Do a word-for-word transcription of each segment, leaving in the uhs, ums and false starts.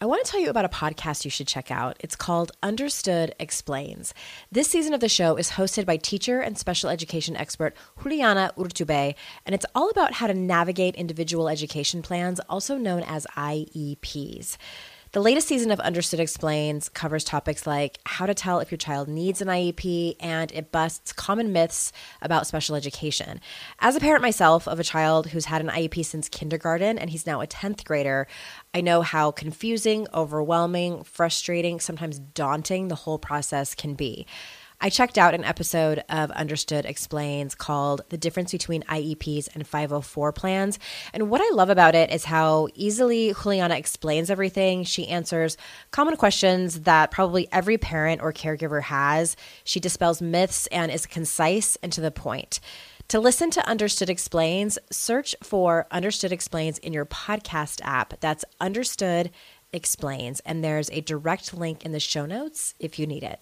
I want to tell you about a podcast you should check out. It's called Understood Explains. This season of the show is hosted by teacher and special education expert Juliana Urtubey, and it's all about how to navigate individual education plans, also known as I E Ps. The latest season of Understood Explains covers topics like how to tell if your child needs an I E P, and it busts common myths about special education. As a parent myself of a child who's had an I E P since kindergarten, and he's now a tenth grader, I know how confusing, overwhelming, frustrating, sometimes daunting the whole process can be. I checked out an episode of Understood Explains called The Difference Between I E Ps and five oh four Plans. And what I love about it is how easily Juliana explains everything. She answers common questions that probably every parent or caregiver has. She dispels myths and is concise and to the point. To listen to Understood Explains, search for Understood Explains in your podcast app. That's Understood Explains. And there's a direct link in the show notes if you need it.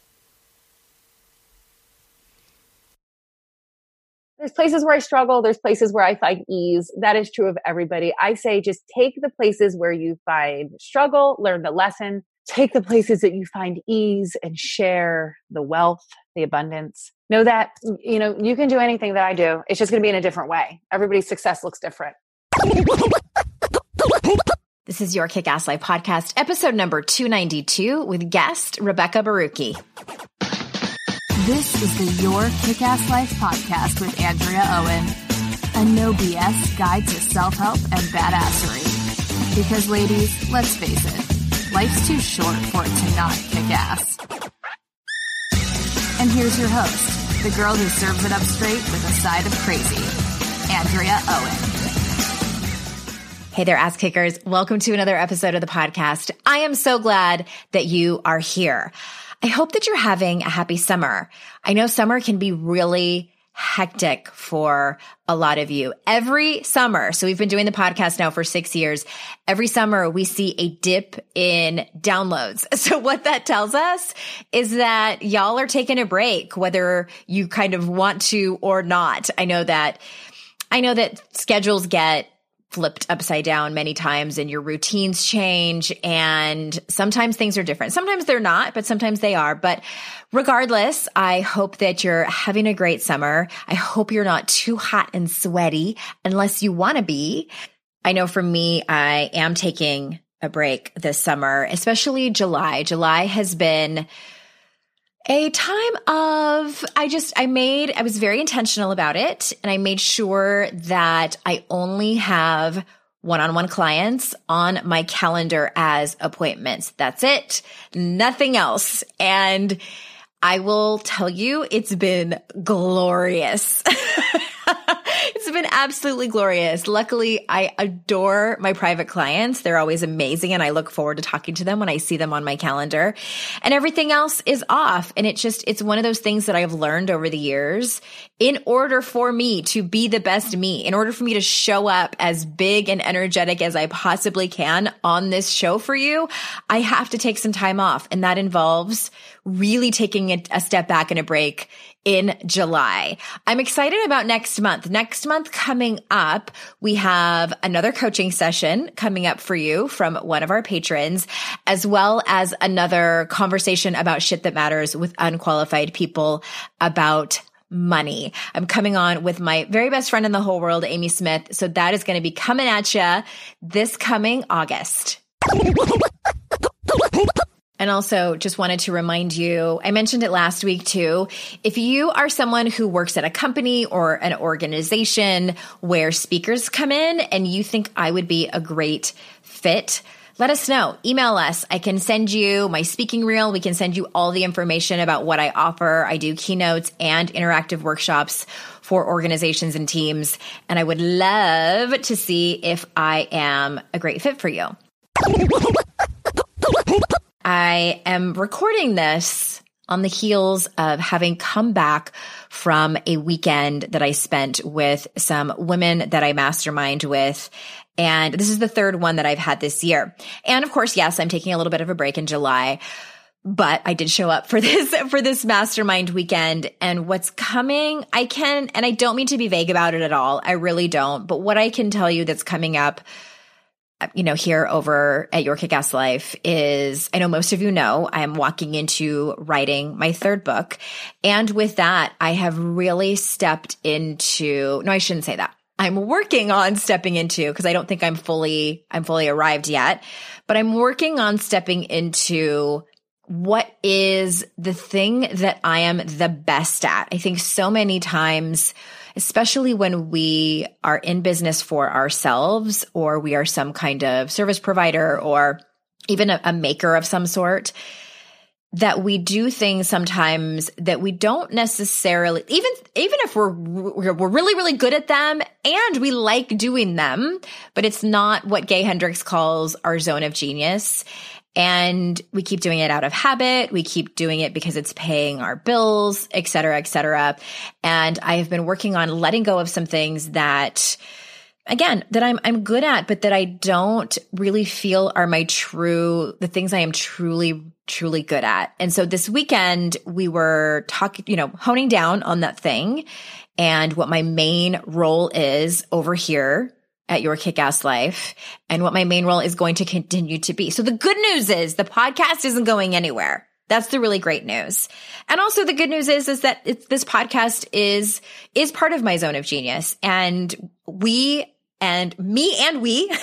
There's places where I struggle. There's places where I find ease. That is true of everybody. I say just take the places where you find struggle, learn the lesson. Take the places that you find ease and share the wealth, the abundance. Know that, you know, you can do anything that I do. It's just going to be in a different way. Everybody's success looks different. This is Your Kick-Ass Life podcast, episode number two ninety-two with guest Rebecca Barucki. This is the Your Kick-Ass Life podcast with Andrea Owen, a no B S guide to self-help and badassery. Because ladies, let's face it, life's too short for it to not kick ass. And here's your host, the girl who serves it up straight with a side of crazy, Andrea Owen. Hey there, ass kickers. Welcome to another episode of the podcast. I am so glad that you are here. I hope that you're having a happy summer. I know summer can be really hectic for a lot of you. Every summer, so we've been doing the podcast now for six years. Every summer we see a dip in downloads. So what that tells us is that y'all are taking a break, whether you kind of want to or not. I know that, I know that schedules get flipped upside down many times and your routines change, and sometimes things are different. Sometimes they're not, but sometimes they are. But regardless, I hope that you're having a great summer. I hope you're not too hot and sweaty unless you want to be. I know for me, I am taking a break this summer, especially July. July has been a time of, I just, I made, I was very intentional about it, and I made sure that I only have one-on-one clients on my calendar as appointments. That's it. Nothing else. And I will tell you, it's been glorious. It's been absolutely glorious. Luckily, I adore my private clients. They're always amazing, and I look forward to talking to them when I see them on my calendar. And everything else is off. And it's just, it's one of those things that I've learned over the years. In order for me to be the best me, in order for me to show up as big and energetic as I possibly can on this show for you, I have to take some time off. And that involves really taking a, a step back and a break in July. I'm excited about next month. Next month coming up, we have another coaching session coming up for you from one of our patrons, as well as another conversation about shit that matters with unqualified people about money. I'm coming on with my very best friend in the whole world, Amy Smith. So that is going to be coming at you this coming August. And also just wanted to remind you, I mentioned it last week too, if you are someone who works at a company or an organization where speakers come in and you think I would be a great fit, let us know. Email us. I can send you my speaking reel. We can send you all the information about what I offer. I do keynotes and interactive workshops for organizations and teams, and I would love to see if I am a great fit for you. I am recording this on the heels of having come back from a weekend that I spent with some women that I mastermind with. And this is the third one that I've had this year. And of course, yes, I'm taking a little bit of a break in July, but I did show up for this, for this mastermind weekend. And what's coming, I can, and I don't mean to be vague about it at all. I really don't. But what I can tell you that's coming up you know, here over at Your Kick-Ass Life is, I know most of you know, I am walking into writing my third book. And with that, I have really stepped into, no, I shouldn't say that. I'm working on stepping into, because I don't think I'm fully, I'm fully arrived yet, but I'm working on stepping into what is the thing that I am the best at. I think so many times, especially when we are in business for ourselves, or we are some kind of service provider, or even a, a maker of some sort, that we do things sometimes that we don't necessarily, even, even if we're, we're, we're really, really good at them and we like doing them, but it's not what Gay Hendricks calls our zone of genius. And we keep doing it out of habit. We keep doing it because it's paying our bills, et cetera, et cetera. And I have been working on letting go of some things that, again, that I'm, I'm good at, but that I don't really feel are my true, the things I am truly, truly good at. And so this weekend we were talking, you know, honing down on that thing and what my main role is over here at Your Kick-Ass Life, and what my main role is going to continue to be. So the good news is the podcast isn't going anywhere. That's the really great news. And also the good news is, is that it's, this podcast is, is part of my zone of genius. And we and me and we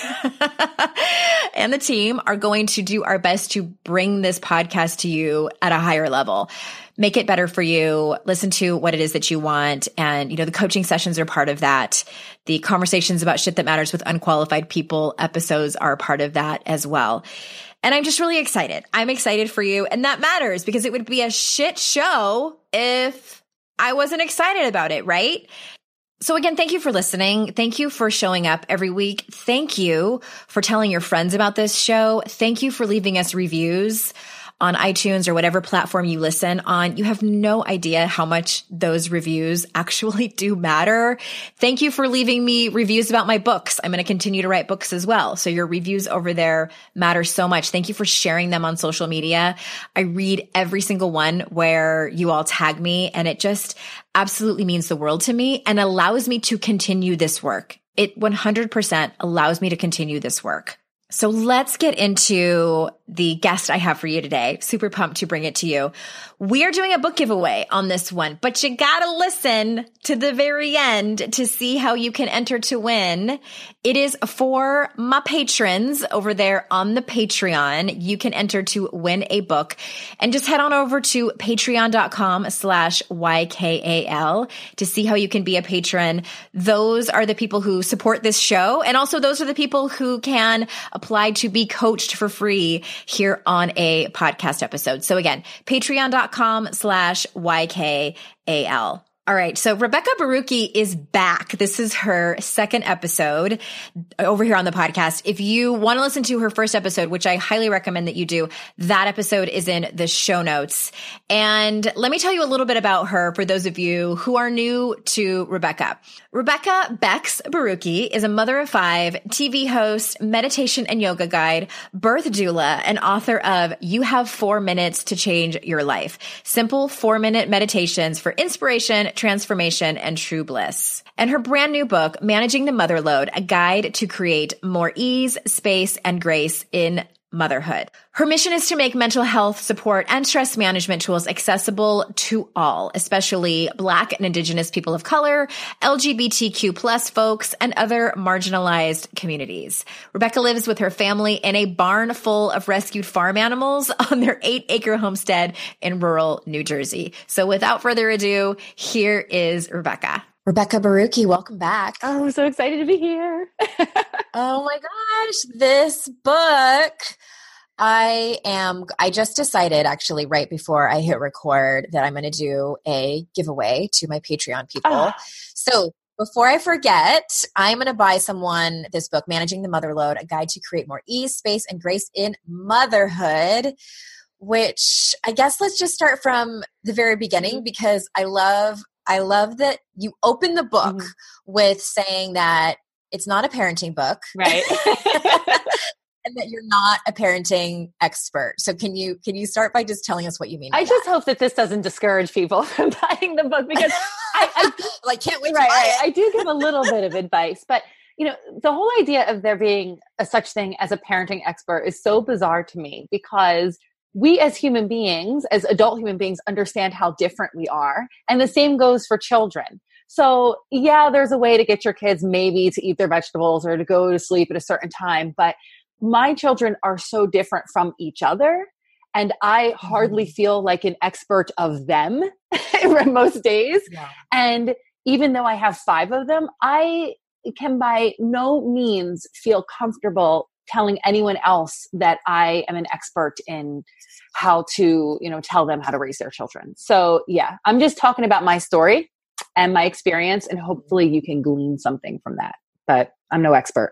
and the team are going to do our best to bring this podcast to you at a higher level. Make it better for you, listen to what it is that you want. And, you know, the coaching sessions are part of that. The conversations about shit that matters with unqualified people episodes are part of that as well. And I'm just really excited. I'm excited for you. And that matters because it would be a shit show if I wasn't excited about it, right? So again, thank you for listening. Thank you for showing up every week. Thank you for telling your friends about this show. Thank you for leaving us reviews on iTunes or whatever platform you listen on. You have no idea how much those reviews actually do matter. Thank you for leaving me reviews about my books. I'm going to continue to write books as well. So your reviews over there matter so much. Thank you for sharing them on social media. I read every single one where you all tag me, and it just absolutely means the world to me and allows me to continue this work. It one hundred percent allows me to continue this work. So let's get into the guest I have for you today. Super pumped to bring it to you. We are doing a book giveaway on this one, but you gotta listen to the very end to see how you can enter to win. It is for my patrons over there on the Patreon. You can enter to win a book, and just head on over to patreon.com slash YKAL to see how you can be a patron. Those are the people who support this show. And also those are the people who can apply to be coached for free here on a podcast episode. So again, patreon.com slash YKAL. All right. So Rebecca Barucki is back. This is her second episode over here on the podcast. If you want to listen to her first episode, which I highly recommend that you do, that episode is in the show notes. And let me tell you a little bit about her for those of you who are new to Rebecca. Rebecca Bex Barucki is a mother of five, T V host, meditation and yoga guide, birth doula, and author of You Have Four Minutes to Change Your Life. Simple four-minute meditations for inspiration, transformation, and true bliss. And her brand new book, Managing the Motherload, a guide to create more ease, space, and grace in motherhood. Her mission is to make mental health support and stress management tools accessible to all, especially Black and Indigenous people of color, L G B T Q plus folks, and other marginalized communities. Rebecca lives with her family in a barn full of rescued farm animals on their eight acre homestead in rural New Jersey. So without further ado, here is Rebecca. Rebecca Barucki, welcome back. Oh, I'm so excited to be here. Oh my gosh, this book. I am, I just decided actually right before I hit record that I'm going to do a giveaway to my Patreon people. Oh. So before I forget, I'm going to buy someone this book, Managing the Motherload, a guide to create more ease, space, and grace in motherhood, which I guess let's just start from the very beginning because I love I love that you open the book mm-hmm. with saying that it's not a parenting book. Right. And that you're not a parenting expert. So can you can you start by just telling us what you mean by I just that? hope that this doesn't discourage people from buying the book because I, I like can't wait right, to buy right. it. I do give a little bit of advice, but you know, the whole idea of there being a such thing as a parenting expert is so bizarre to me, because we as human beings, as adult human beings, understand how different we are. And the same goes for children. So yeah, there's a way to get your kids maybe to eat their vegetables or to go to sleep at a certain time. But my children are so different from each other. And I hardly feel like an expert of them most days. Yeah. And even though I have five of them, I can by no means feel comfortable telling anyone else that I am an expert in how to, you know, tell them how to raise their children. So yeah, I'm just talking about my story and my experience, and hopefully you can glean something from that, but I'm no expert.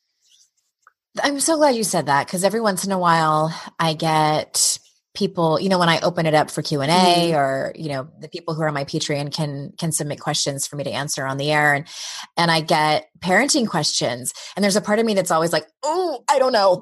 I'm so glad you said that, because every once in a while I get people, you know, when I open it up for Q and A, mm-hmm. or, you know, the people who are on my Patreon can, can submit questions for me to answer on the air. And, and I get parenting questions, and there's a part of me that's always like, oh, I don't know.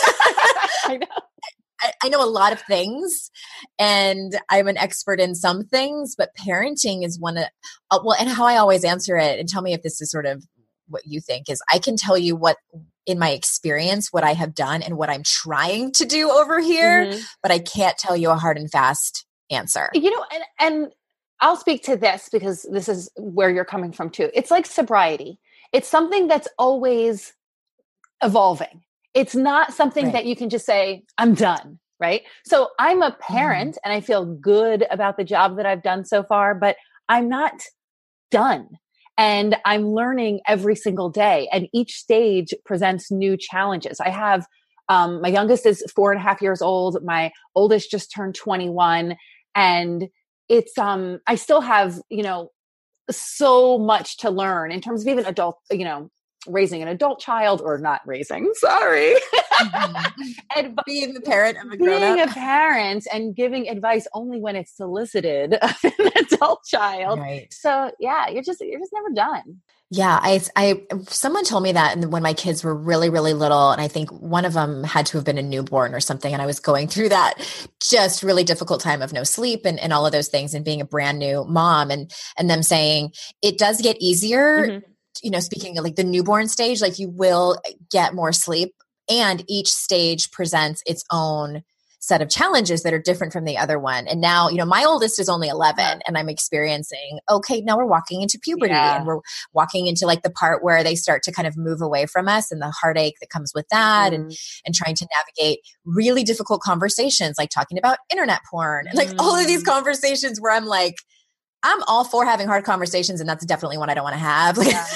I know. I, I know a lot of things, and I'm an expert in some things, but parenting is one of, uh, well, and how I always answer it, and tell me if this is sort of what you think, is I can tell you what, in my experience, what I have done and what I'm trying to do over here, mm-hmm. but I can't tell you a hard and fast answer. You know, and, and I'll speak to this because this is where you're coming from too. It's like sobriety. It's something that's always evolving. It's not something right. that you can just say, I'm done, right? So I'm a parent mm-hmm. and I feel good about the job that I've done so far, but I'm not done. And I'm learning every single day, and each stage presents new challenges. I have, um, my youngest is four and a half years old. My oldest just turned twenty-one, and it's, um, I still have, you know, so much to learn in terms of even adult, you know, raising an adult child, or not raising, sorry. Mm-hmm. And being the parent of a grown-up. Being a parent and giving advice only when it's solicited of an adult child. Right. So yeah, you're just, you're just never done. Yeah. I, I, someone told me that when my kids were really, really little, and I think one of them had to have been a newborn or something. And I was going through that just really difficult time of no sleep and, and all of those things, and being a brand new mom, and, and them saying it does get easier. Mm-hmm. You know, speaking of like the newborn stage, like you will get more sleep, and each stage presents its own set of challenges that are different from the other one. And now, you know, my oldest is only eleven, and I'm experiencing, okay, now we're walking into puberty, yeah. and we're walking into like the part where they start to kind of move away from us, and the heartache that comes with that, mm. and, and trying to navigate really difficult conversations, like talking about internet porn, and like mm. all of these conversations where I'm like, I'm all for having hard conversations, and that's definitely one I don't want to have. Yeah.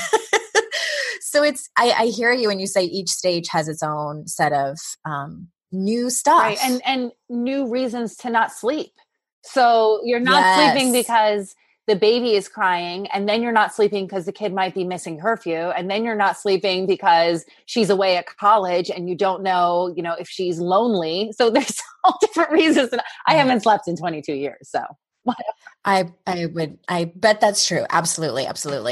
So it's, I, I hear you when you say each stage has its own set of um, new stuff. Right. And, and new reasons to not sleep. So you're not yes. sleeping because the baby is crying, and then you're not sleeping because the kid might be missing curfew, and then you're not sleeping because she's away at college and you don't know, you know, if she's lonely. So there's all different reasons. And I haven't slept in twenty-two years. So I, I would, I bet that's true. Absolutely. Absolutely.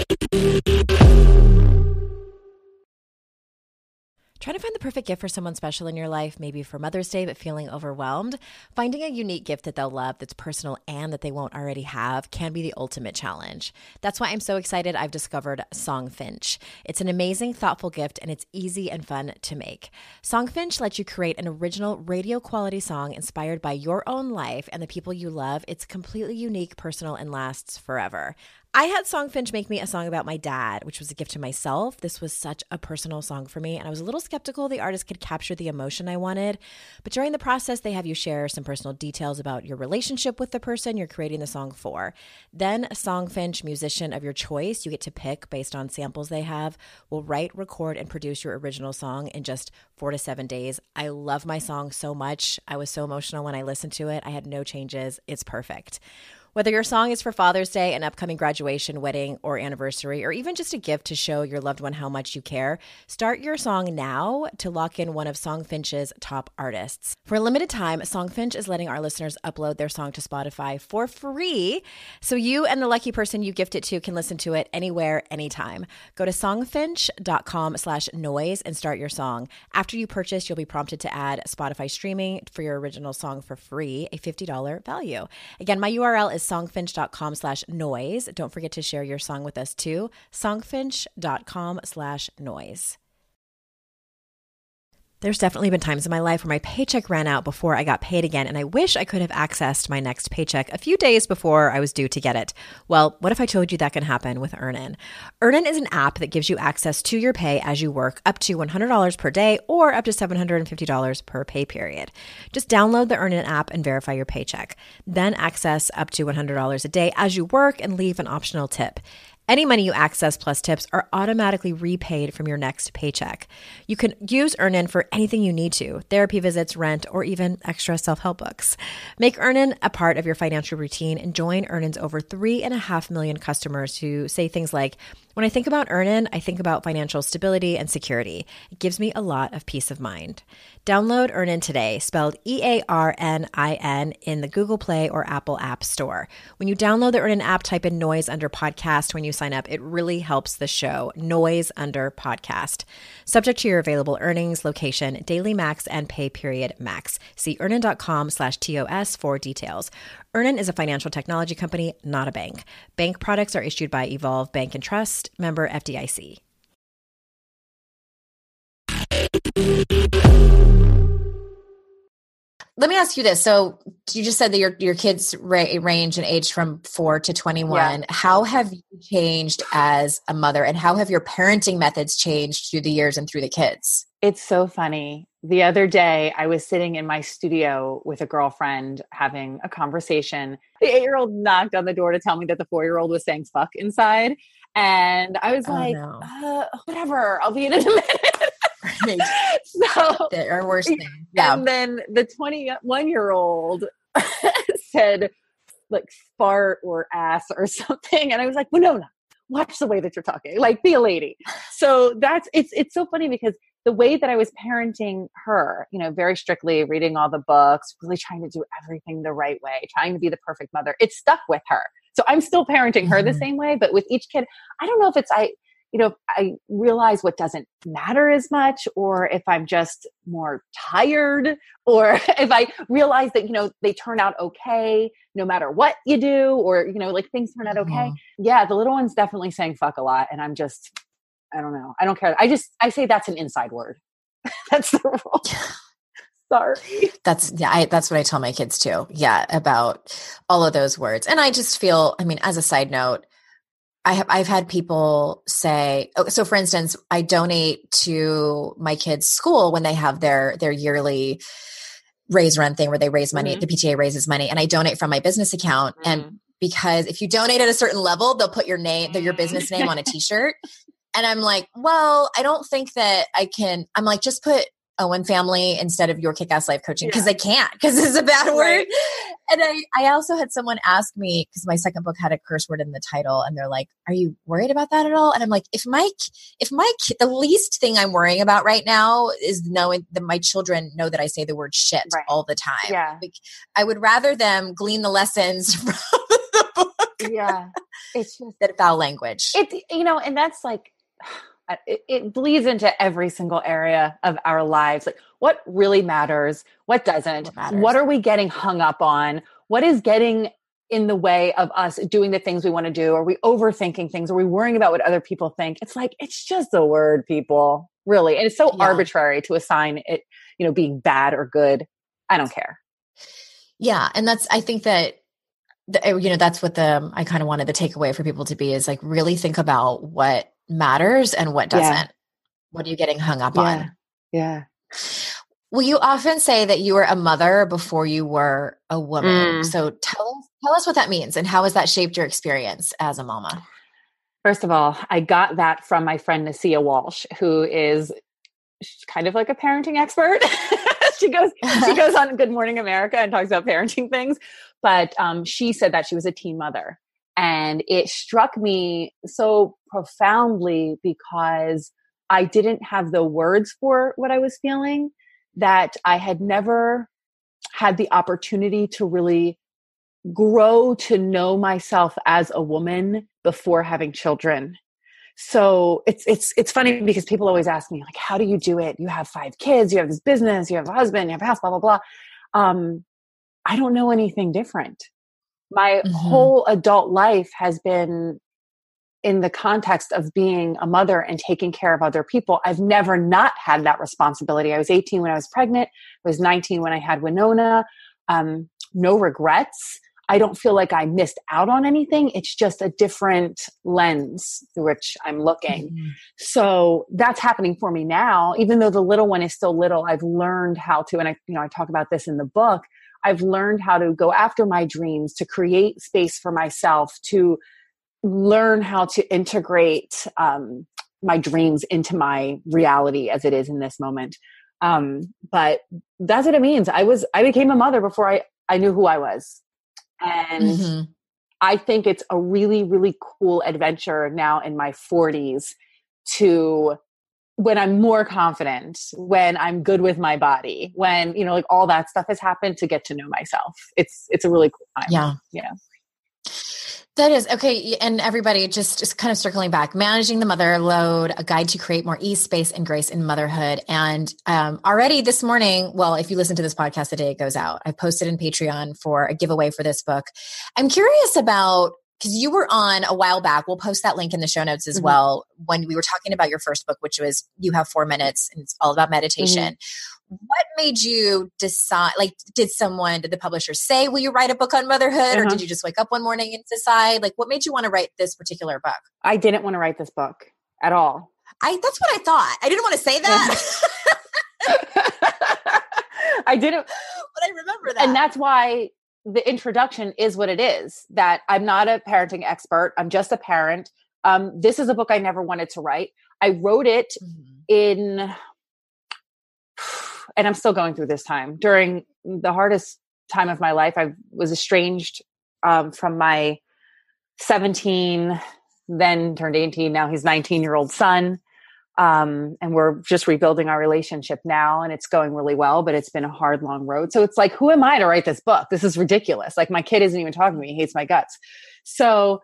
Trying to find the perfect gift for someone special in your life, maybe for Mother's Day, but feeling overwhelmed? Finding a unique gift that they'll love, that's personal and that they won't already have, can be the ultimate challenge. That's why I'm so excited I've discovered Songfinch. It's an amazing, thoughtful gift, and it's easy and fun to make. Songfinch lets you create an original radio quality song inspired by your own life and the people you love. It's completely unique, personal, and lasts forever. I had Songfinch make me a song about my dad, which was a gift to myself. This was such a personal song for me, and I was a little skeptical the artist could capture the emotion I wanted. But during the process, they have you share some personal details about your relationship with the person you're creating the song for. Then a Songfinch musician of your choice, you get to pick based on samples they have, will write, record, and produce your original song in just four to seven days. I love my song so much. I was so emotional when I listened to it. I had no changes. It's perfect. Whether your song is for Father's Day, an upcoming graduation, wedding, or anniversary, or even just a gift to show your loved one how much you care, start your song now to lock in one of Songfinch's top artists. For a limited time, Songfinch is letting our listeners upload their song to Spotify for free, so you and the lucky person you gift it to can listen to it anywhere, anytime. Go to songfinch.com slash noise and start your song. After you purchase, you'll be prompted to add Spotify streaming for your original song for free, a fifty dollars value. Again, my U R L is is songfinch.com slash noise. Don't forget to share your song with us too. songfinch.com slash noise. There's definitely been times in my life where my paycheck ran out before I got paid again, and I wish I could have accessed my next paycheck a few days before I was due to get it. Well, what if I told you that can happen with Earnin? Earnin is an app that gives you access to your pay as you work, up to one hundred dollars per day or up to seven hundred fifty dollars per pay period. Just download the Earnin app and verify your paycheck. Then access up to one hundred dollars a day as you work and leave an optional tip. Any money you access plus tips are automatically repaid from your next paycheck. You can use Earnin for anything you need to, therapy visits, rent, or even extra self-help books. Make Earnin a part of your financial routine and join Earnin's over three and a half million customers who say things like, when I think about Earnin, I think about financial stability and security. It gives me a lot of peace of mind. Download Earnin today, spelled E A R N I N, in the Google Play or Apple App Store. When you download the Earnin app, type in Noise under podcast when you sign up. It really helps the show. Noise under podcast. Subject to your available earnings, location, daily max, and pay period max. See earnin.com slash TOS for details. Earnin is a financial technology company, not a bank. Bank products are issued by Evolve Bank and Trust, member F D I C. Let me ask you this. So you just said that your, your kids ra- range in age from four to twenty-one. Yeah. How have you changed as a mother, and how have your parenting methods changed through the years and through the kids? It's so funny. The other day I was sitting in my studio with a girlfriend having a conversation. The eight-year-old knocked on the door to tell me that the four-year-old was saying fuck inside. And I was oh, like, no. uh, whatever, I'll be in in a minute. Right. So, or worse thing. Yeah. And then the twenty-one-year-old said like fart or ass or something. And I was like, well, no, no, watch the way that you're talking, like be a lady. So that's, it's, it's so funny because the way that I was parenting her, you know, very strictly reading all the books, really trying to do everything the right way, trying to be the perfect mother, it stuck with her. So I'm still parenting her mm-hmm. the same way, but with each kid, I don't know if it's, I, you know, I realize what doesn't matter as much, or if I'm just more tired, or if I realize that, you know, they turn out okay, no matter what you do, or, you know, like things turn out okay. Mm-hmm. Yeah. The little one's definitely saying fuck a lot. And I'm just, I don't know. I don't care. I just, I say that's an inside word. That's the rule. Sorry. That's, yeah, I, that's what I tell my kids too. Yeah. About all of those words. And I just feel, I mean, as a side note, I have, I've had people say, oh, so for instance, I donate to my kids' school when they have their, their yearly raise rent thing where they raise money, mm-hmm. the P T A raises money, and I donate from my business account. Mm-hmm. And because if you donate at a certain level, they'll put your name, your business name on a t-shirt. And I'm like, well, I don't think that I can, I'm like, just put Owen Family instead of Your Kick-Ass Life Coaching, because yeah. I can't, because it's a bad word. Right. And I, I also had someone ask me, because my second book had a curse word in the title, and they're like, are you worried about that at all? And I'm like, if my, if my, the least thing I'm worrying about right now is knowing that my children know that I say the word shit right. all the time. Yeah. Like, I would rather them glean the lessons from the book. Yeah. It's just that foul language. It's, you know, and that's like, It, it bleeds into every single area of our lives. Like what really matters, what doesn't, what, matters. What are we getting hung up on? What is getting in the way of us doing the things we want to do? Are we overthinking things? Are we worrying about what other people think? It's like, it's just a word, people, really. And it's so yeah. arbitrary to assign it, you know, being bad or good. I don't care. Yeah. And that's, I think that, the, you know, that's what the, I kind of wanted the takeaway for people to be is like, really think about what matters and what doesn't. Yeah. What are you getting hung up yeah. on? Yeah. Well, you often say that you were a mother before you were a woman. Mm. So tell us, tell us what that means and how has that shaped your experience as a mama? First of all, I got that from my friend Nasia Walsh, who is kind of like a parenting expert. she goes, she goes on Good Morning America and talks about parenting things. But um, she said that she was a teen mother. And it struck me so profoundly because I didn't have the words for what I was feeling, that I had never had the opportunity to really grow to know myself as a woman before having children. So it's, it's, it's funny because people always ask me like, how do you do it? You have five kids, you have this business, you have a husband, you have a house, blah, blah, blah. Um, I don't know anything different. My Mhm. whole adult life has been in the context of being a mother and taking care of other people. I've never not had that responsibility. I was eighteen when I was pregnant. I was nineteen when I had Winona. Um, no regrets. I don't feel like I missed out on anything. It's just a different lens through which I'm looking. Mhm. So that's happening for me now. Even though the little one is still little, I've learned how to, and I, you know, I talk about this in the book, I've learned how to go after my dreams, to create space for myself, to learn how to integrate um, my dreams into my reality as it is in this moment. Um, but that's what it means. I was, I became a mother before I, I knew who I was. And Mhm. I think it's a really, really cool adventure now in my forties to, when I'm more confident, when I'm good with my body, when, you know, like all that stuff has happened, to get to know myself. It's, it's a really cool time. Yeah. Yeah. That is okay. And everybody, just, just kind of circling back, Managing the Mother Load, a guide to create more ease, space, and grace in motherhood. And um, already this morning, well, if you listen to this podcast the day it goes out, I posted in Patreon for a giveaway for this book. I'm curious about, because you were on a while back, we'll post that link in the show notes as Mm-hmm. well, when we were talking about your first book, which was You Have Four Minutes, and it's all about meditation. Mm-hmm. What made you decide, like, did someone, did the publisher say, will you write a book on motherhood? Uh-huh. Or did you just wake up one morning and decide, like, what made you want to write this particular book? I didn't want to write this book at all. I, that's what I thought. I didn't want to say that. I didn't. But I remember that. And that's why the introduction is what it is, that I'm not a parenting expert. I'm just a parent. Um, this is a book I never wanted to write. I wrote it mm-hmm. in... and I'm still going through this time, during the hardest time of my life. I was estranged um, from my seventeen, then turned eighteen. Now he's nineteen year old son. Um, and we're just rebuilding our relationship now, and it's going really well, but it's been a hard, long road. So it's like, who am I to write this book? This is ridiculous. Like, my kid isn't even talking to me. He hates my guts. So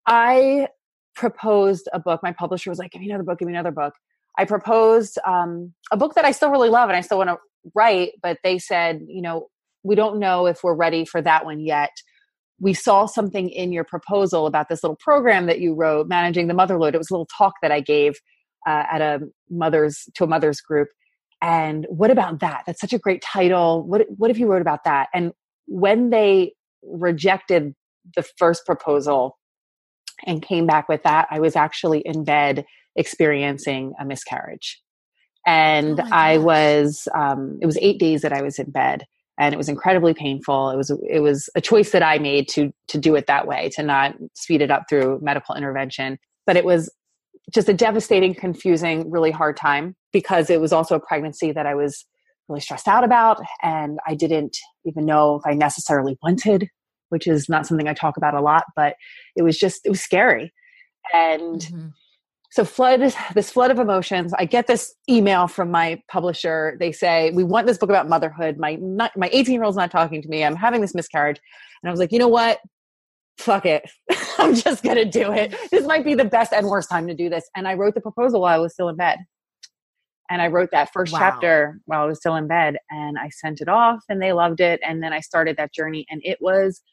I proposed a book. My publisher was like, give me another book, give me another book. I proposed um, a book that I still really love and I still want to write, but they said, you know, we don't know if we're ready for that one yet. We saw something in your proposal about this little program that you wrote, Managing the Mother Load. It was a little talk that I gave uh, at a mother's to a mother's group. And what about that? That's such a great title. What what if you wrote about that? And when they rejected the first proposal and came back with that, I was actually in bed experiencing a miscarriage. And oh I was, um, it was eight days that I was in bed, and it was incredibly painful. It was, it was a choice that I made to, to do it that way, to not speed it up through medical intervention. But it was just a devastating, confusing, really hard time, because it was also a pregnancy that I was really stressed out about. And I didn't even know if I necessarily wanted, which is not something I talk about a lot, but it was just, it was scary. And mm-hmm. So flood, this flood of emotions. I get this email from my publisher. They say, we want this book about motherhood. My not, my eighteen year old's not talking to me. I'm having this miscarriage. And I was like, you know what? Fuck it. I'm just going to do it. This might be the best and worst time to do this. And I wrote the proposal while I was still in bed. And I wrote that first wow. chapter while I was still in bed, and I sent it off, and they loved it. And then I started that journey, and it was,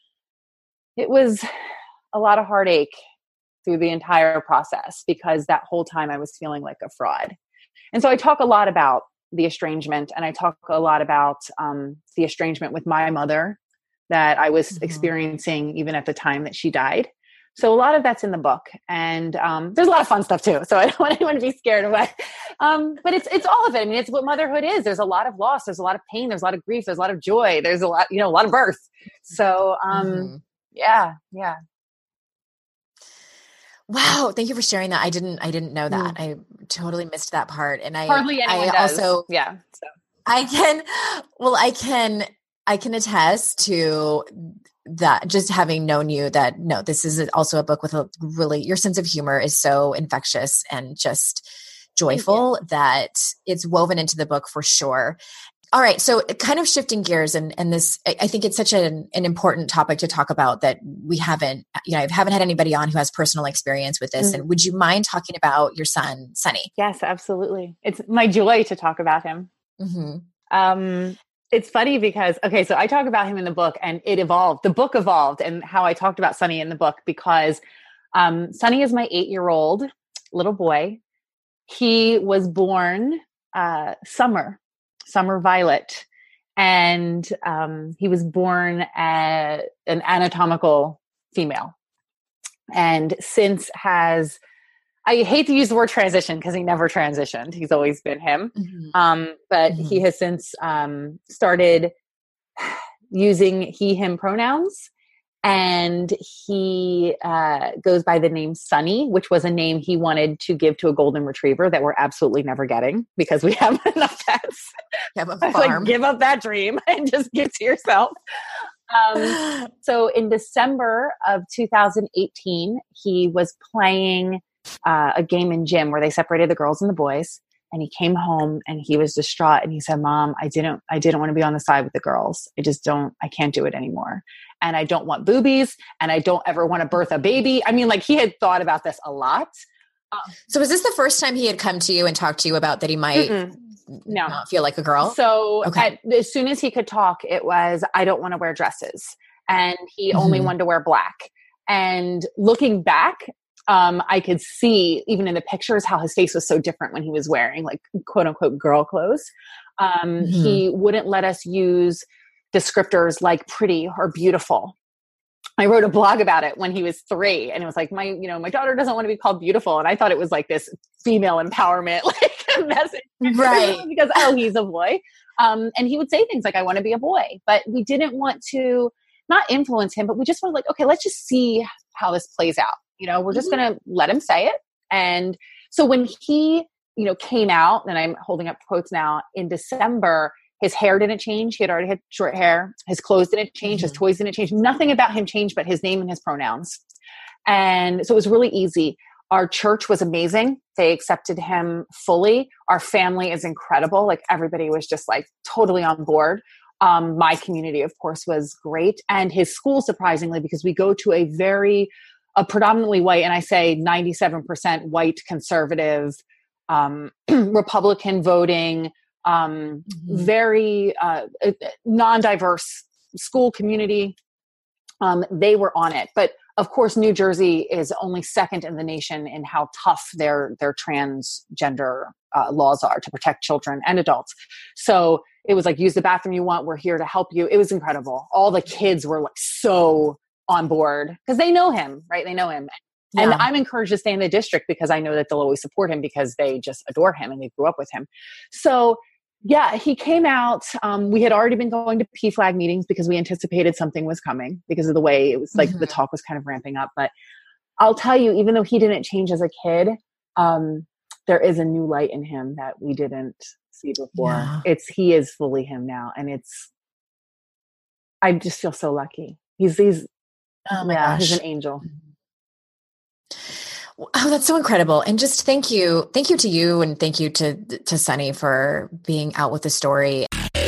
it was a lot of heartache through the entire process, because that whole time I was feeling like a fraud. And so I talk a lot about the estrangement, and I talk a lot about um, the estrangement with my mother that I was mm-hmm. experiencing even at the time that she died. So a lot of that's in the book, and um, there's a lot of fun stuff too. So I don't want anyone to be scared of it. Um, but it's it's all of it. I mean, it's what motherhood is. There's a lot of loss. There's a lot of pain. There's a lot of grief. There's a lot of joy. There's a lot, you know, a lot of birth. So um, mm-hmm. yeah, yeah. Wow. Thank you for sharing that. I didn't, I didn't know that. Mm. I totally missed that part. And I hardly anyone I does. Also, yeah. So I can, well, I can, I can attest to that, just having known you, that no, this is also a book with a really, your sense of humor is so infectious and just joyful that it's woven into the book for sure. All right. So kind of shifting gears, and, and this, I think it's such an, an important topic to talk about that we haven't, you know, I haven't had anybody on who has personal experience with this. Mm-hmm. And would you mind talking about your son, Sonny? Yes, absolutely. It's my joy to talk about him. Mm-hmm. Um, it's funny because, okay, so I talk about him in the book and it evolved. The book evolved and how I talked about Sonny in the book because um, Sonny is my eight-year-old little boy. He was born uh, Summer, Summer Violet. And um, he was born as an anatomical female. And since has, I hate to use the word transition because he never transitioned. He's always been him. Mm-hmm. Um, but mm-hmm. he has since um, started using he, him pronouns. And he uh, goes by the name Sonny, which was a name he wanted to give to a golden retriever that we're absolutely never getting because we have enough pets. Have a farm. Like, give up that dream and just give to yourself. Um, so in December of two thousand eighteen, he was playing uh, a game in gym where they separated the girls and the boys. And he came home and he was distraught. And he said, Mom, I didn't, I didn't want to be on the side with the girls. I just don't, I can't do it anymore. And I don't want boobies and I don't ever want to birth a baby. I mean, like he had thought about this a lot. Um, so was this the first time he had come to you and talked to you about that he might no. not feel like a girl? So okay. at, as soon as he could talk, it was, I don't want to wear dresses. And he mm-hmm. only wanted to wear black. And looking back, Um, I could see even in the pictures how his face was so different when he was wearing like quote unquote girl clothes. Um, mm-hmm. He wouldn't let us use descriptors like pretty or beautiful. I wrote a blog about it when he was three and it was like, my, you know, my daughter doesn't want to be called beautiful. And I thought it was like this female empowerment, like message. Right. Because, oh, he's a boy. Um, and he would say things like, I want to be a boy, but we didn't want to not influence him, but we just wanted like, okay, let's just see how this plays out. You know, we're just mm-hmm. going to let him say it. And so when he, you know, came out, and I'm holding up quotes now, in December, his hair didn't change. He had already had short hair. His clothes didn't change. Mm-hmm. His toys didn't change. Nothing about him changed but his name and his pronouns. And so it was really easy. Our church was amazing. They accepted him fully. Our family is incredible. Like everybody was just like totally on board. Um, my community, of course, was great. And his school, surprisingly, because we go to a very a predominantly white, and I say ninety-seven percent white, conservative, um, Republican voting, um, mm-hmm. very uh, non-diverse school community. Um, they were on it. But of course, New Jersey is only second in the nation in how tough their, their transgender uh, laws are to protect children and adults. So it was like, use the bathroom you want. We're here to help you. It was incredible. All the kids were like so on board because they know him, right? They know him. Yeah. And I'm encouraged to stay in the district because I know that they'll always support him because they just adore him and they grew up with him. So yeah, he came out. Um, we had already been going to P FLAG meetings because we anticipated something was coming because of the way it was like mm-hmm. the talk was kind of ramping up. But I'll tell you, even though he didn't change as a kid, um, there is a new light in him that we didn't see before. Yeah. It's, he is fully him now. And it's, I just feel so lucky. He's, he's, oh my yeah, gosh. he's an angel. Oh, that's so incredible. And just thank you. Thank you to you. And thank you to, to Sonny for being out with the story.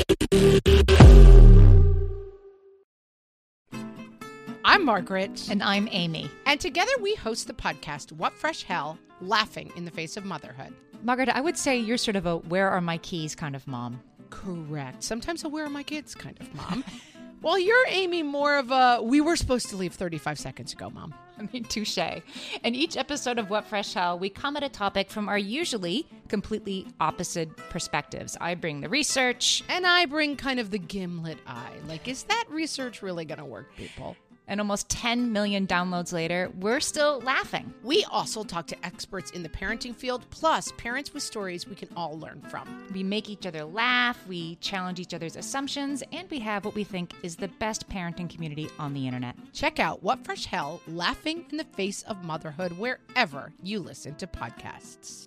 I'm Margaret. And I'm Amy. And together we host the podcast, What Fresh Hell? Laughing in the Face of Motherhood. Margaret, I would say you're sort of a where are my keys kind of mom. Correct. Sometimes a where are my kids kind of mom. Well, you're, Amy, more of a, we were supposed to leave thirty-five seconds ago, Mom. I mean, touche. In each episode of What Fresh Hell, we come at a topic from our usually completely opposite perspectives. I bring the research. And I bring kind of the gimlet eye. Like, is that research really going to work, people? And almost ten million downloads later, we're still laughing. We also talk to experts in the parenting field, plus parents with stories we can all learn from. We make each other laugh, we challenge each other's assumptions, and we have what we think is the best parenting community on the internet. Check out What Fresh Hell? Laughing in the Face of Motherhood wherever you listen to podcasts.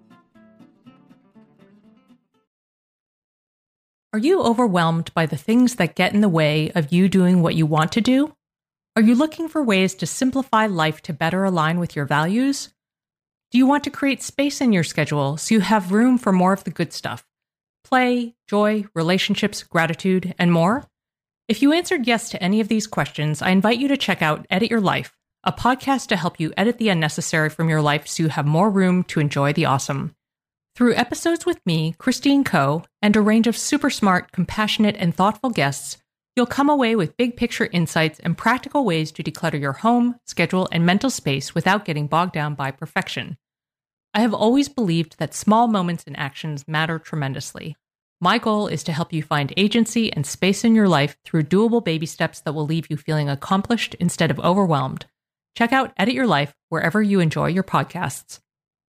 Are you overwhelmed by the things that get in the way of you doing what you want to do? Are you looking for ways to simplify life to better align with your values? Do you want to create space in your schedule so you have room for more of the good stuff? Play, joy, relationships, gratitude, and more? If you answered yes to any of these questions, I invite you to check out Edit Your Life, a podcast to help you edit the unnecessary from your life so you have more room to enjoy the awesome. Through episodes with me, Christine Koh, and a range of super smart, compassionate, and thoughtful guests, you'll come away with big picture insights and practical ways to declutter your home, schedule, and mental space without getting bogged down by perfection. I have always believed that small moments and actions matter tremendously. My goal is to help you find agency and space in your life through doable baby steps that will leave you feeling accomplished instead of overwhelmed. Check out Edit Your Life wherever you enjoy your podcasts.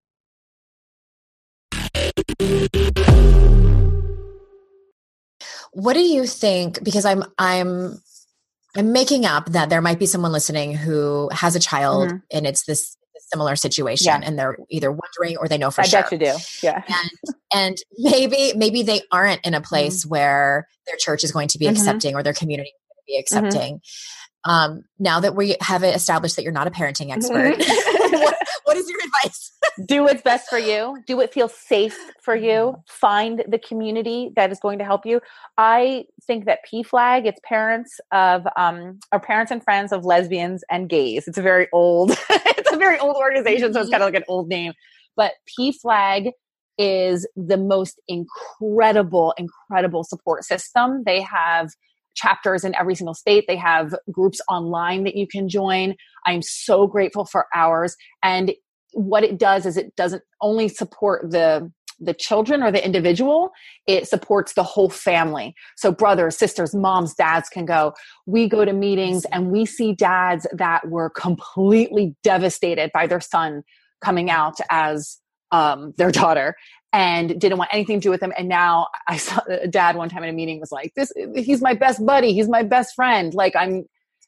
What do you think? Because I'm I'm I'm making up that there might be someone listening who has a child mm-hmm. and it's this similar situation, yeah. and they're either wondering or they know for I sure. I bet you do, yeah. And, and maybe maybe they aren't in a place mm-hmm. where their church is going to be mm-hmm. accepting or their community is going to be accepting. Mm-hmm. Um, now that we have it established that you're not a parenting expert, mm-hmm. what, what is your advice? Do what's best for you. Do what feels safe for you. Find the community that is going to help you. I think that P FLAG, it's parents of, um, or parents and friends of lesbians and gays. It's a very old, it's a very old organization. So it's kind of like an old name, but P FLAG is the most incredible, incredible support system. They have chapters in every single state. They have groups online that you can join. I'm so grateful for ours. And what it does is it doesn't only support the the children or the individual, it supports the whole family. So brothers, sisters, moms, dads can go. We go to meetings and we see dads that were completely devastated by their son coming out as um, their daughter and didn't want anything to do with them. And now I saw a dad one time in a meeting was like, "This, he's my best buddy. He's my best friend." Like I'm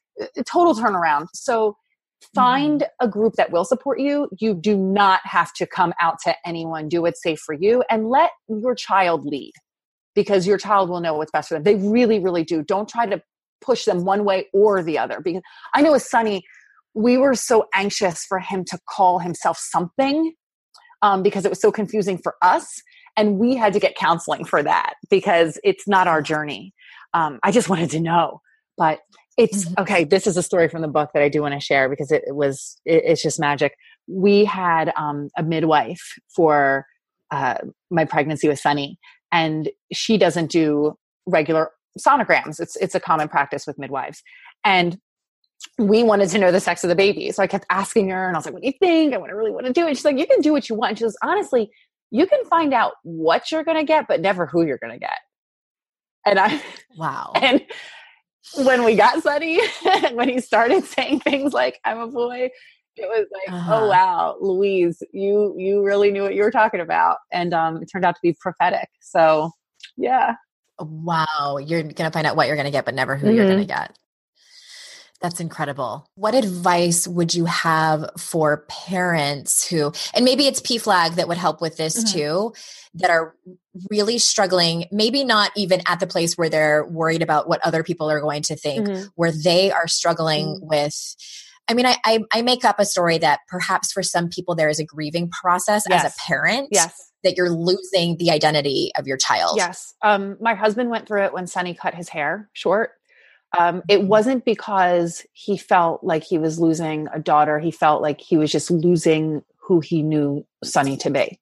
a total turnaround. So find a group that will support you. You do not have to come out to anyone. Do what's safe for you and let your child lead because your child will know what's best for them. They really, really do. Don't try to push them one way or the other. Because I know with Sonny, we were so anxious for him to call himself something um, because it was so confusing for us. And we had to get counseling for that because it's not our journey. Um, I just wanted to know, but it's okay. This is a story from the book that I do want to share because it, it was, it, it's just magic. We had um, a midwife for uh, my pregnancy with Sonny, and she doesn't do regular sonograms. It's, it's a common practice with midwives. And we wanted to know the sex of the baby. So I kept asking her and I was like, "What do you think? I want to really want to do it." And she's like, "You can do what you want." And she goes, "Honestly, you can find out what you're going to get, but never who you're going to get." And I, wow. And when we got Sonny, when he started saying things like, "I'm a boy," it was like, uh-huh. oh, wow, Louise, you, you really knew what you were talking about. And um, it turned out to be prophetic. So yeah. Wow. You're going to find out what you're going to get, but never who mm-hmm. you're going to get. That's incredible. What advice would you have for parents who, and maybe it's P FLAG that would help with this mm-hmm. too, that are really struggling, maybe not even at the place where they're worried about what other people are going to think, mm-hmm. where they are struggling mm-hmm. with, I mean, I, I I make up a story that perhaps for some people there is a grieving process yes. as a parent. Yes. That you're losing the identity of your child. Yes. Um, my husband went through it when Sonny cut his hair short. Um, it wasn't because he felt like he was losing a daughter. He felt like he was just losing who he knew Sonny to be.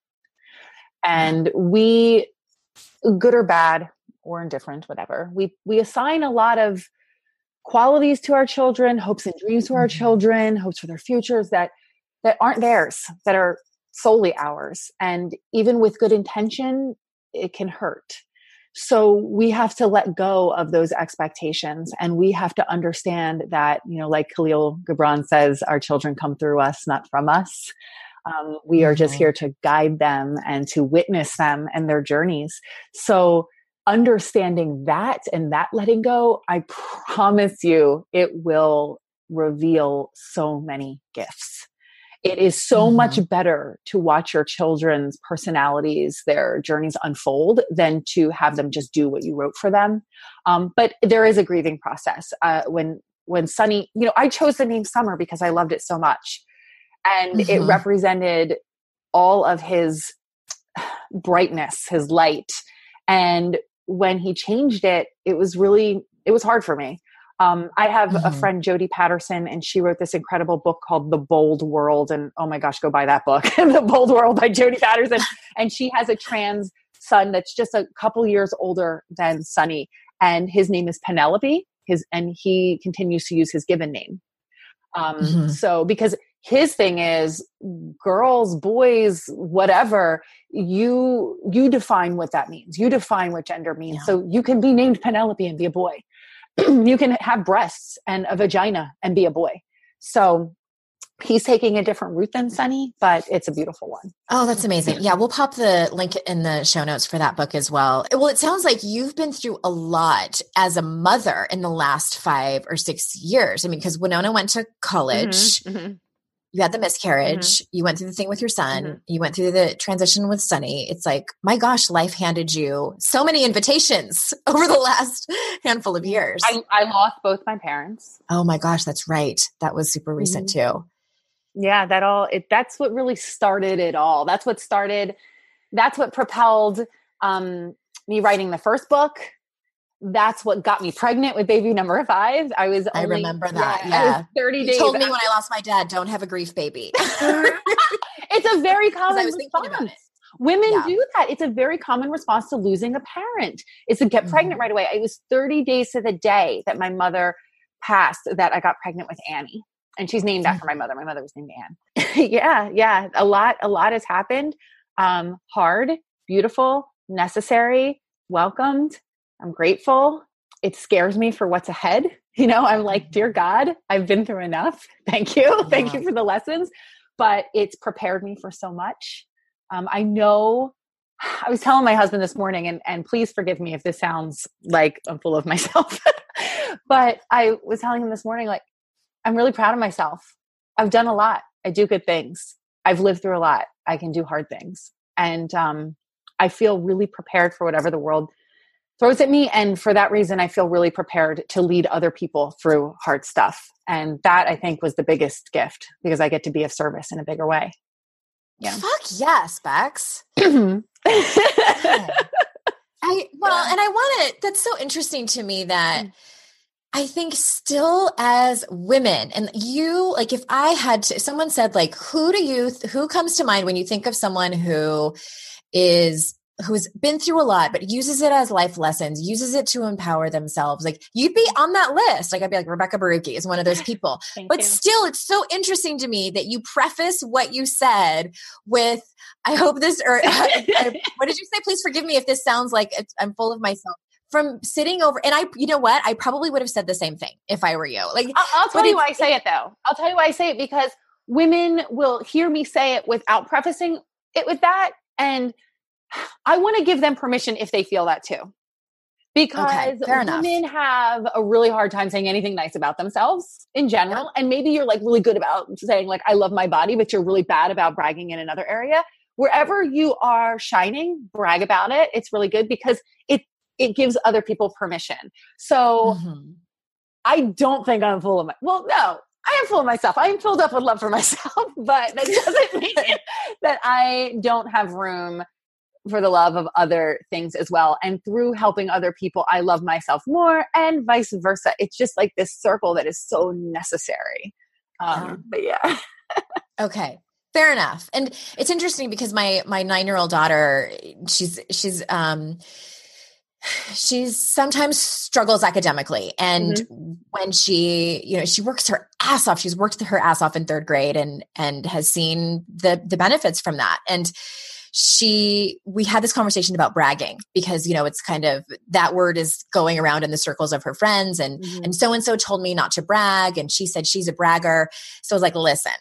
And we, good or bad or indifferent, whatever, we, we assign a lot of qualities to our children, hopes and dreams to our children, hopes for their futures that, that aren't theirs, that are solely ours. And even with good intention, it can hurt. So we have to let go of those expectations, and we have to understand that, you know, like Khalil Gibran says, our children come through us, not from us. Um, we are just here to guide them and to witness them and their journeys. So understanding that and that letting go, I promise you, it will reveal so many gifts. It is so mm-hmm. much better to watch your children's personalities, their journeys unfold than to have them just do what you wrote for them. Um, but there is a grieving process. Uh, when, when Sonny, you know, I chose the name Summer because I loved it so much. And mm-hmm. it represented all of his brightness, his light. And when he changed it, it was really, it was hard for me. Um, I have Mm-hmm. a friend, Jodi Patterson, and she wrote this incredible book called The Bold World. And oh my gosh, go buy that book, The Bold World by Jodi Patterson. And she has a trans son that's just a couple years older than Sunny. And his name is Penelope, his, and he continues to use his given name. Um, Mm-hmm. So because his thing is girls, boys, whatever, you, you define what that means. You define what gender means. Yeah. So you can be named Penelope and be a boy. You can have breasts and a vagina and be a boy. So he's taking a different route than Sunny, but it's a beautiful one. Oh, that's amazing. Yeah, we'll pop the link in the show notes for that book as well. Well, it sounds like you've been through a lot as a mother in the last five or six years. I mean, because Winona went to college. Mm-hmm, mm-hmm. You had the miscarriage. Mm-hmm. You went through the thing with your son. Mm-hmm. You went through the transition with Sunny. It's like, my gosh, life handed you so many invitations over the last handful of years. I, I lost both my parents. Oh my gosh, that's right. That was super recent Mm-hmm. too. Yeah, that all, it, that's what really started it all. That's what started, that's what propelled um, me writing the first book. That's what got me pregnant with baby number five. I was I only, remember that. I Yeah. was thirty You days. told me after- when I lost my dad, don't have a grief baby. It's a very common I was thinking about response. it. Women Yeah. do that. It's a very common response to losing a parent. Is to get pregnant Mhm. right away. It was thirty days to the day that my mother passed that I got pregnant with Annie. And she's named after my mother. My mother was named Anne. yeah, yeah. A lot, a lot has happened. Um, hard, beautiful, necessary, welcomed. I'm grateful. It scares me for what's ahead. You know, I'm like, dear God, I've been through enough. Thank you. Thank you for the lessons. But it's prepared me for so much. Um, I know, I was telling my husband this morning, and, and please forgive me if this sounds like I'm full of myself, but I was telling him this morning, like, I'm really proud of myself. I've done a lot. I do good things. I've lived through a lot. I can do hard things. And um, I feel really prepared for whatever the world throws at me. And for that reason, I feel really prepared to lead other people through hard stuff. And that, I think, was the biggest gift, because I get to be of service in a bigger way. Yeah. Fuck yes, Bex. Mhm. I well, and I want to. That's so interesting to me that I think still as women, and you, like, if I had to, if someone said, like, who do you, who comes to mind when you think of someone who is who's been through a lot, but uses it as life lessons, uses it to empower themselves? Like, you'd be on that list. Like, I'd be like, Rebecca Barucki is one of those people. Thank But you. still, it's so interesting to me that you preface what you said with, I hope this, or I, I, what did you say? Please forgive me if this sounds like it's, I'm full of myself. From sitting over, and I, you know what? I probably would have said the same thing if I were you. Like, I'll, I'll tell but you it's- why I say it, though. I'll tell you why I say it, because women will hear me say it without prefacing it with that. And I want to give them permission if they feel that too. Because Okay, fair enough. women have a really hard time saying anything nice about themselves in general. And maybe you're like really good about saying, like, I love my body, but you're really bad about bragging in another area. Wherever you are shining, brag about it. It's really good because it it gives other people permission. So Mhm. I don't think I'm full of my, well, no, I am full of myself. I am filled up with love for myself, but that doesn't mean that I don't have room for the love of other things as well. And through helping other people, I love myself more, and vice versa. It's just like this circle that is so necessary. Um, but yeah. Okay. Fair enough. And it's interesting because my, my nine-year-old daughter, she's, she's, um, she's sometimes struggles academically. And Mm-hmm. when she, you know, she works her ass off, she's worked her ass off in third grade and, and has seen the, the benefits from that. And she, we had this conversation about bragging because, you know, it's kind of, that word is going around in the circles of her friends, and, Mm-hmm. and so-and-so told me not to brag. And she said she's a bragger. So I was like, listen,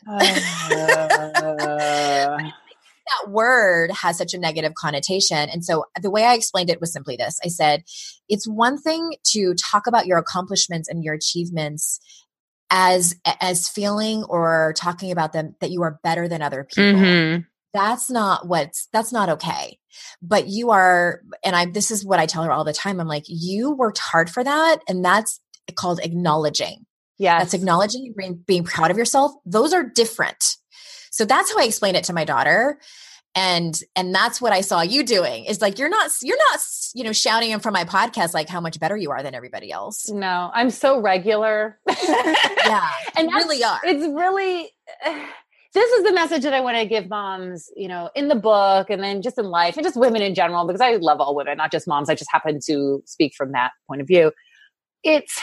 that word has such a negative connotation. And so the way I explained it was simply this. I said, it's one thing to talk about your accomplishments and your achievements as, as feeling or talking about them that you are better than other people. Mm-hmm. That's not what's, that's not okay. But you are, and I, this is what I tell her all the time. I'm like, you worked hard for that. And that's called acknowledging. Yes. That's acknowledging and being, being proud of yourself. Those are different. So that's how I explain it to my daughter. And, and that's what I saw you doing is like, you're not, you're not, you know, shouting in from my podcast, like how much better you are than everybody else. No, I'm so regular. Yeah. And you really are. It's really, uh, this is the message that I want to give moms, you know, in the book and then just in life and just women in general, because I love all women, not just moms. I just happen to speak from that point of view. It's,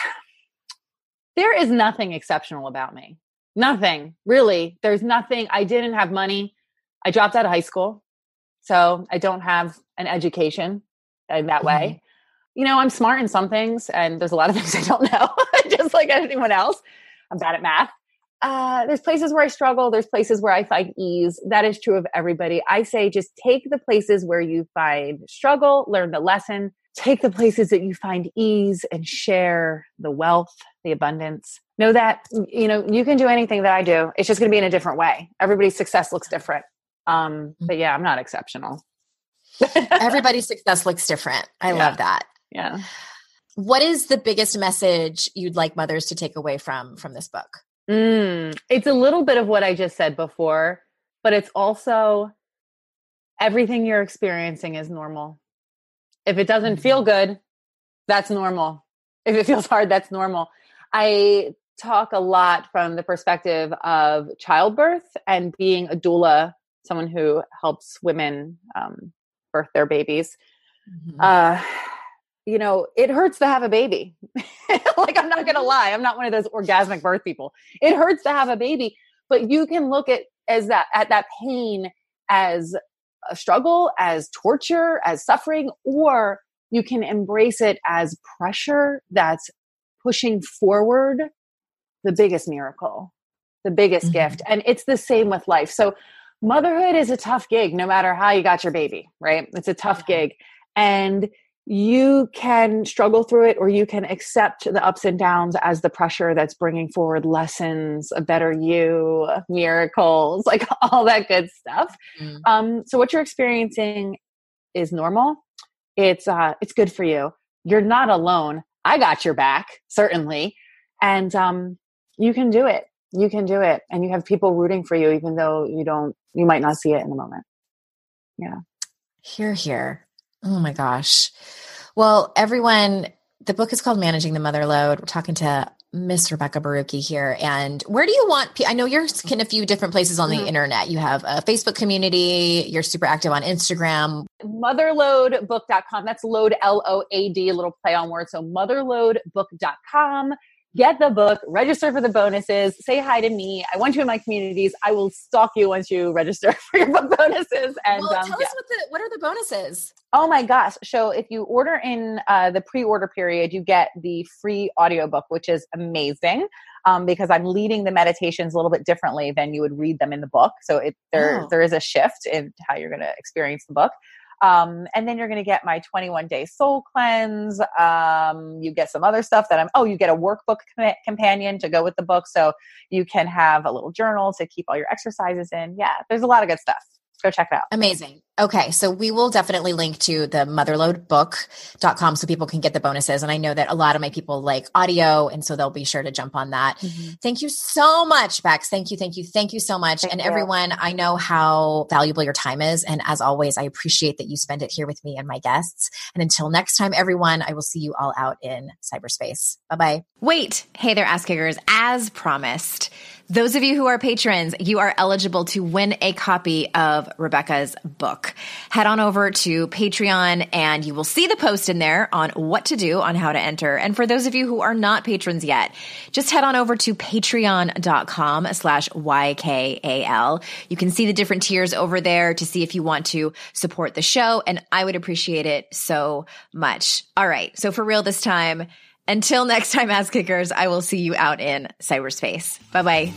there is nothing exceptional about me. Nothing, really. There's nothing. I didn't have money. I dropped out of high school. So I don't have an education in that way. Mm-hmm. You know, I'm smart in some things and there's a lot of things I don't know, just like anyone else. I'm bad at math. Uh, there's places where I struggle. There's places where I find ease. That is true of everybody. I say just take the places where you find struggle, learn the lesson, take the places that you find ease and share the wealth, the abundance. Know that, you know, you can do anything that I do. It's just going to be in a different way. Everybody's success looks different. Um, but yeah, I'm not exceptional. Everybody's success looks different. I yeah. love that. Yeah. What is the biggest message you'd like mothers to take away from, from this book? Mm, it's a little bit of what I just said before, but it's also everything you're experiencing is normal. If it doesn't feel good, that's normal. If it feels hard, that's normal. I talk a lot from the perspective of childbirth and being a doula, someone who helps women um, birth their babies. Mm-hmm. Uh, you know, it hurts to have a baby. Like, I'm not going to lie. I'm not one of those orgasmic birth people. It hurts to have a baby, but you can look at as that at that pain as a struggle, as torture, as suffering, or you can embrace it as pressure that's pushing forward the biggest miracle, the biggest mm-hmm. gift. And it's the same with life. So motherhood is a tough gig, no matter how you got your baby, right? It's a tough yeah. gig. And you can struggle through it, or you can accept the ups and downs as the pressure that's bringing forward lessons, a better you, miracles, like all that good stuff. Mm. Um, so what you're experiencing is normal. It's, uh, it's good for you. You're not alone. I got your back, certainly. And, um, you can do it. You can do it. And you have people rooting for you, even though you don't, you might not see it in the moment. Yeah. Hear, hear. Oh my gosh. Well, everyone, the book is called Managing the Mother Load. We're talking to Miss Rebecca Borucki here. And where do you want, I know you're in a few different places on the mm-hmm. internet. You have a Facebook community. You're super active on Instagram. motherload book dot com. That's load, L O A D, a little play on words. So motherload book dot com. Get the book, register for the bonuses, say hi to me. I want you in my communities. I will stalk you once you register for your book bonuses. And well, um, tell yeah. us what the what are the bonuses? Oh my gosh. So if you order in uh, the pre-order period, you get the free audiobook, which is amazing um, because I'm leading the meditations a little bit differently than you would read them in the book. So it, there, oh. there is a shift in how you're going to experience the book. Um, and then you're going to get my twenty-one day soul cleanse. Um, you get some other stuff that I'm, oh, you get a workbook com- companion to go with the book. So you can have a little journal to keep all your exercises in. Yeah. There's a lot of good stuff. Go check it out. Amazing. Okay. So we will definitely link to the motherload book dot com so people can get the bonuses. And I know that a lot of my people like audio, and so they'll be sure to jump on that. Mm-hmm. Thank you so much, Bex. Thank you. Thank you. Thank you so much. Thank and you. Everyone, I know how valuable your time is. And as always, I appreciate that you spend it here with me and my guests. And until next time, everyone, I will see you all out in cyberspace. Bye-bye. Wait. Hey there, ass kickers. As promised, those of you who are patrons, you are eligible to win a copy of Rebecca's book. Head on over to Patreon and you will see the post in there on what to do, on how to enter. And for those of you who are not patrons yet, just head on over to patreon.com slash YKAL. You can see the different tiers over there to see if you want to support the show. And I would appreciate it so much. All right. So for real this time, until next time, ass kickers, I will see you out in cyberspace. Bye-bye.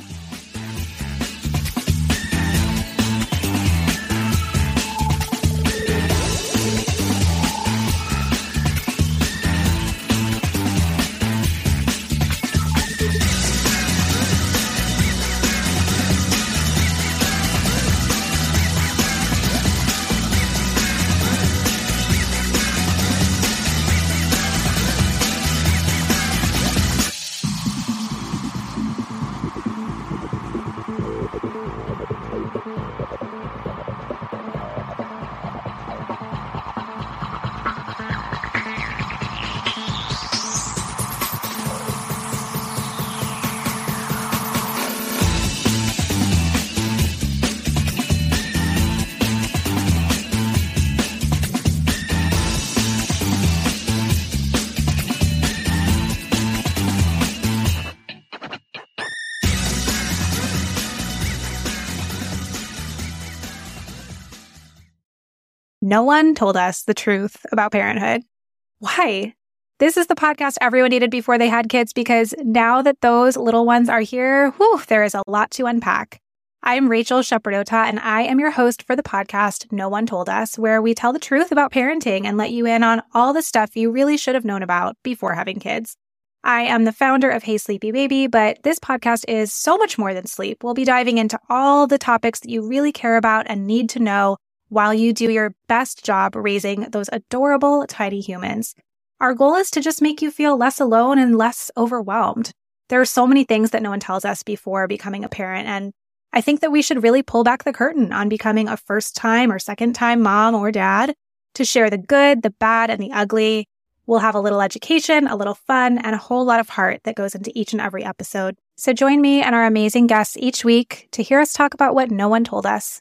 No one told us the truth about parenthood. Why? This is the podcast everyone needed before they had kids, because now that those little ones are here, whew, there is a lot to unpack. I'm Rachel Shepardota, and I am your host for the podcast No One Told Us, where we tell the truth about parenting and let you in on all the stuff you really should have known about before having kids. I am the founder of Hey Sleepy Baby, but this podcast is so much more than sleep. We'll be diving into all the topics that you really care about and need to know while you do your best job raising those adorable tiny humans. Our goal is to just make you feel less alone and less overwhelmed. There are so many things that no one tells us before becoming a parent, and I think that we should really pull back the curtain on becoming a first-time or second-time mom or dad to share the good, the bad, and the ugly. We'll have a little education, a little fun, and a whole lot of heart that goes into each and every episode. So join me and our amazing guests each week to hear us talk about what no one told us.